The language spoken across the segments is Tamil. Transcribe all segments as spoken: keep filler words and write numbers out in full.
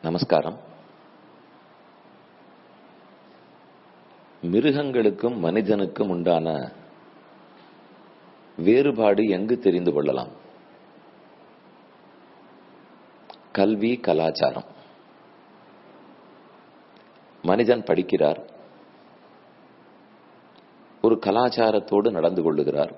நமஸ்காரம். மிருகங்களுக்கும் மனிதனுக்கும் உண்டான வேறுபாடு எங்கு தெரிந்து கொள்ளலாம்? கல்வி, கலாச்சாரம். மனிதன் படிக்கிறார், ஒரு கலாச்சாரத்தோடு நடந்து கொள்ளுகிறார்.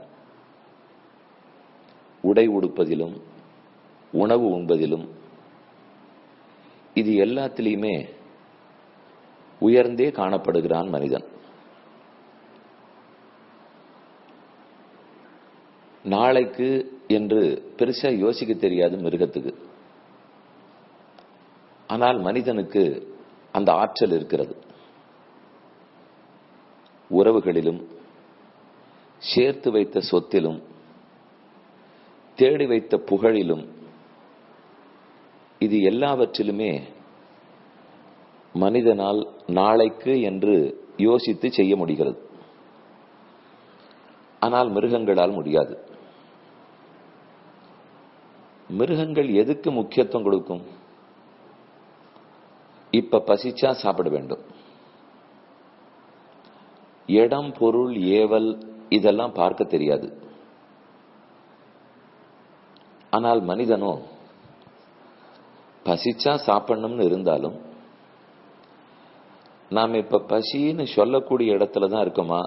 உடை உடுப்பதிலும் உணவு உண்பதிலும் இது எல்லாத்திலையுமே உயர்ந்தே காணப்படுகிறான் மனிதன். நாளைக்கு என்று பெருசா யோசிக்க தெரியாது மிருகத்துக்கு. ஆனால் மனிதனுக்கு அந்த ஆற்றல் இருக்கிறது. உறவுகளிலும் சேர்த்து வைத்த சொத்திலும் தேடி வைத்த புகழிலும் இது எல்லாவற்றிலுமே மனிதனால் நாளைக்கு என்று யோசித்து செய்ய முடிகிறது. ஆனால் மிருகங்களால் முடியாது. மிருகங்கள் எதுக்கு முக்கியத்துவம் கொடுக்கும்? இப்ப பசிச்சா சாப்பிட வேண்டும். இடம், பொருள், ஏவல் இதெல்லாம் பார்க்க தெரியாது. ஆனால் மனிதனோ பசிச்சா சாப்பிடணும்னு இருந்தாலும் நாம் இப்ப பசின்னு சொல்லக்கூடிய இடத்துலதான் இருக்கோமா,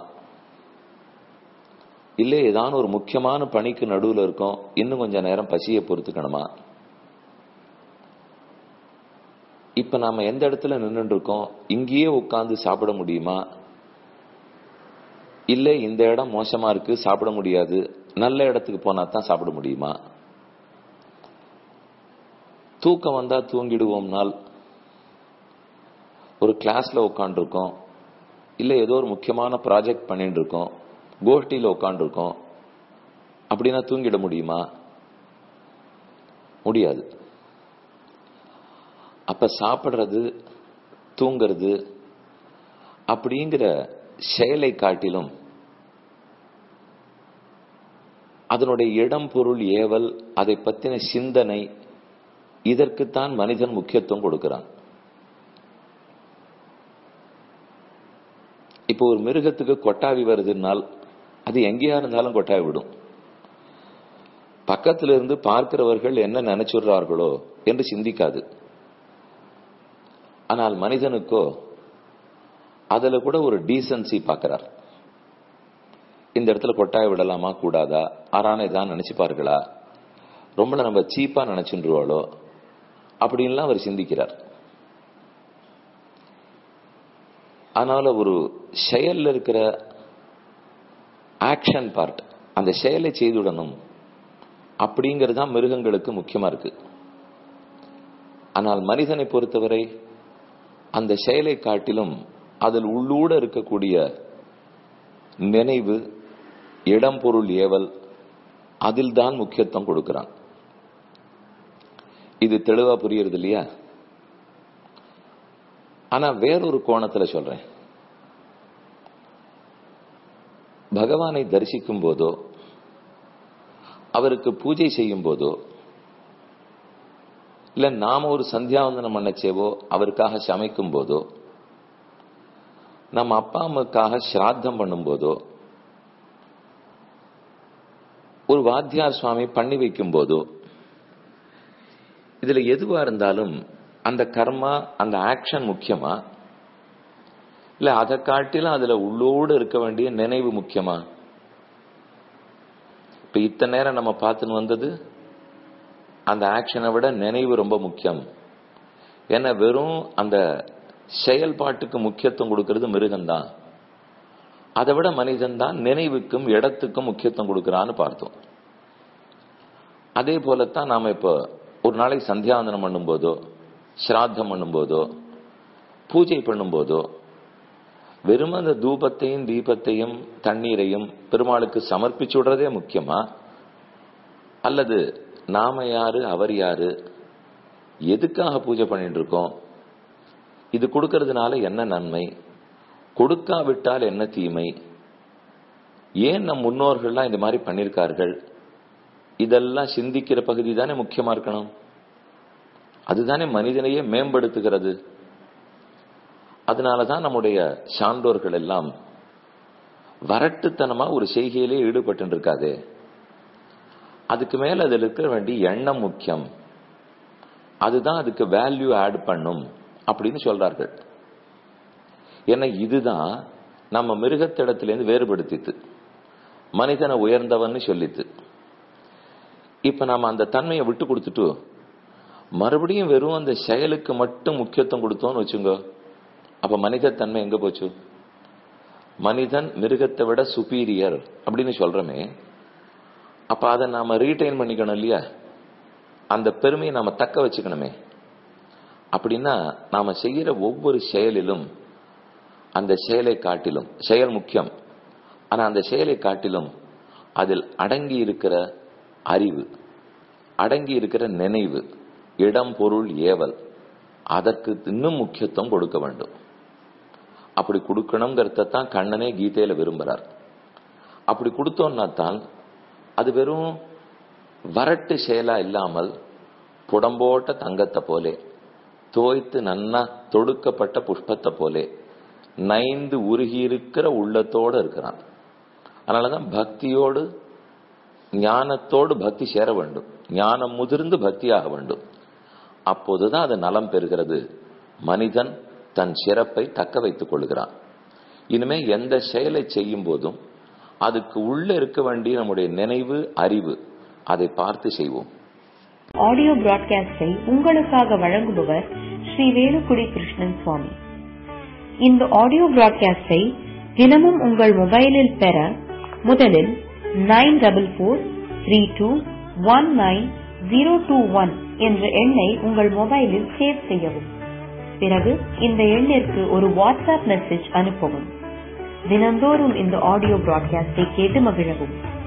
இல்ல ஏதான ஒரு முக்கியமான பணிக்கு நடுவில் இருக்கோம், இன்னும் கொஞ்ச நேரம் பசியை பொறுத்துக்கணுமா? இப்ப நாம எந்த இடத்துல நின்று இருக்கோம், இங்கேயே உட்கார்ந்து சாப்பிட முடியுமா, இல்ல இந்த இடம் மோசமா இருக்கு சாப்பிட முடியாது, நல்ல இடத்துக்கு போனா தான் சாப்பிட முடியுமா? தூக்கம் வந்தா தூங்கிடுவோம்னால், ஒரு கிளாஸ்ல உட்காந்து இருக்கோம், இல்ல ஏதோ ஒரு முக்கியமான ப்ராஜெக்ட் பண்ணிட்டு இருக்கோம், கோஷ்டியில உட்காந்து இருக்கோம், அப்படின்னா தூங்கிட முடியுமா? முடியாது. அப்ப சாப்பிடுறது, தூங்கிறது அப்படிங்கிற செயலை காட்டிலும் அதனுடைய இடம், பொருள், ஏவல், அதை பத்தின சிந்தனை, இதற்குத்தான் மனிதன் முக்கியத்துவம் கொடுக்கிறான். இப்போ ஒரு மிருகத்துக்கு கொட்டாவி வருதுன்னால் அது எங்கேயா இருந்தாலும் கொட்டாவி விடும். பக்கத்துல இருந்து பார்க்கிறவர்கள் என்ன நினைச்சுடுறார்களோ என்று சிந்திக்காது. ஆனால் மனிதனுக்கோ அதுல கூட ஒரு டீசன்சி பார்க்கிறார். இந்த இடத்துல கொட்டாவி விடலாமா கூடாதா, ஆறானே தான் நினைச்சுப்பார்களா, ரொம்ப நம்ம சீப்பா நினைச்சுருவாளோ அப்படின்லாம் அவர் சிந்திக்கிறார். அதனால ஒரு செயல்ல இருக்கிற ஆக்ஷன் பார்ட், அந்த செயலை செய்துடணும் அப்படிங்கிறது தான் மிருகங்களுக்கு முக்கியமா இருக்கு. ஆனால் மனிதனை பொறுத்தவரை அந்த செயலை காட்டிலும் அதில் உள்ளூட இருக்கக்கூடிய நினைவு, இடம், பொருள், ஏவல், அதில் தான் முக்கியத்துவம் கொடுக்கிறான். இது தெளிவா புரியுறது இல்லையா? ஆனா வேறொரு கோணத்துல சொல்றேன். பகவானை தரிசிக்கும் போதோ, அவருக்கு பூஜை செய்யும் போதோ, இல்ல நாம ஒரு சந்தியாவந்தனம் பண்ணச்சேவோ, அவருக்காக சமைக்கும் போதோ, நம்ம அப்பா அம்மாக்காக சிராத்தம் பண்ணும் போதோ, ஒரு வாத்தியார் சுவாமி பண்ணி வைக்கும் போதோ, இதுல எதுவா இருந்தாலும் அந்த கர்மா, அந்த ஆக்ஷன் முக்கியமா, இல்ல அதை காட்டிலும் அதுல உள்ளோடு இருக்க வேண்டிய நினைவு முக்கியமா? இப்ப இத்தனை நேரம் நம்ம பார்த்துன்னு வந்தது அந்த ஆக்ஷனை விட நினைவு ரொம்ப முக்கியம். ஏன்னா வெறும் அந்த செயல்பாட்டுக்கு முக்கியத்துவம் கொடுக்கிறது மிருகம்தான். அதை விட மனிதன் தான் நினைவுக்கும் இடத்துக்கும் முக்கியத்துவம் கொடுக்கிறான்னு பார்த்தோம். அதே போலத்தான் நாம இப்போ ஒரு நாளைக்கு சந்தியாவந்தனம் பண்ணும் போதோ, சிராத்தம் பண்ணும் போதோ, பூஜை பண்ணும் போதோ, வெறும் அந்த தூபத்தையும் தீபத்தையும் தண்ணீரையும் பெருமாளுக்கு சமர்ப்பிச்சு விடுறதே முக்கியமா, அல்லது நாம யாரு, அவர் யாரு, எதுக்காக பூஜை பண்ணிட்டு இருக்கோம், இது கொடுக்கறதுனால என்ன நன்மை, கொடுக்காவிட்டால் என்ன தீமை, ஏன் நம் முன்னோர்கள்லாம் இந்த மாதிரி பண்ணிருக்கார்கள், இதெல்லாம் சிந்திக்கிற பகுதி தானே முக்கியமா இருக்கணும். அதுதானே மனிதனையே மேம்படுத்துகிறது. அதனாலதான் நம்முடைய சான்றோர்கள் எல்லாம் வரட்டுத்தனமா ஒரு செய்கையிலே ஈடுபட்டு இருக்காது. அதுக்கு மேல அதில் இருக்க வேண்டிய எண்ணம் முக்கியம், அதுதான் அதுக்கு வேல்யூ ஆட் பண்ணும் அப்படின்னு சொல்றார்கள். ஏன்னா இதுதான் நம்ம மிருகத்திடத்திலேருந்து வேறுபடுத்தித்து மனிதனை உயர்ந்தவன்னு சொல்லித்து. இப்ப நாம அந்த தன்மையை விட்டு கொடுத்துட்டு மறுபடியும் வெறும் அந்த செயலுக்கு மட்டும் முக்கியத்துவம் கொடுத்தோம்னு வச்சுங்க, அப்ப மனித தன்மை எங்க போச்சு? மனிதன் மிருகத்தை விட சுப்பீரியர் அப்படின்னு சொல்றமே, அப்ப அதை நாம ரீடைன் பண்ணிக்கணும் இல்லையா? அந்த பெருமையை நாம தக்க வச்சுக்கணுமே. அப்படின்னா நாம செய்யற ஒவ்வொரு செயலிலும் அந்த செயலை காட்டிலும், செயல் முக்கியம், ஆனா அந்த செயலை காட்டிலும் அதில் அடங்கி இருக்கிற அறிவு, அடங்கி இருக்கிற நினைவு, இடம் பொருள் ஏவல், அதற்கு இன்னும் முக்கியத்துவம் கொடுக்க வேண்டும். அப்படி கொடுக்கணுங்கிறதான் கண்ணனே கீதையில விரும்புறார். அப்படி கொடுத்தோம்னா தான் அது வெறும் வரட்டு செயலா இல்லாமல் புடம்போட்ட தங்கத்தை போலே, தோய்த்து நன்னா தொடுக்கப்பட்ட புஷ்பத்தை போலே நைந்து உருகி இருக்கிற உள்ளத்தோடு இருக்கிறான். அதனாலதான் பக்தியோடு ஞானத்தோடு பக்தி சேர வேண்டும், ஞானம் முதிர்ந்து பக்தியாக வேண்டும். அப்போதுதான் அது நலம் பெறுகிறது. மனிதன் தன் சிறப்பை தக்க வைத்துக் கொள்கிறான். இனிமே எந்த செயலை செய்யும் போதும் அதுக்கு உள்ள இருக்க வேண்டிய நம்முடைய நினைவு, அறிவு, அதை பார்த்து செய்வோம். ஆடியோ பிராட்காஸ்டை உங்களுக்காக வழங்குபவர் ஸ்ரீ வேலுக்குடி கிருஷ்ணன் சுவாமி. இந்த ஆடியோ பிராட்காஸ்டை தினமும் உங்கள் மொபைலில் பெற முதலில் nine double four three two one nine zero two one என்ற எண்ணை உங்கள் மொபைலில் சேவ் செய்யவும். பிறகு இந்த எண்ணிற்கு ஒரு வாட்ஸ்அப் மெசேஜ் அனுப்பவும். தினந்தோறும் இந்த ஆடியோ பிராட்காஸ்டை கேட்டு மகிழவும்.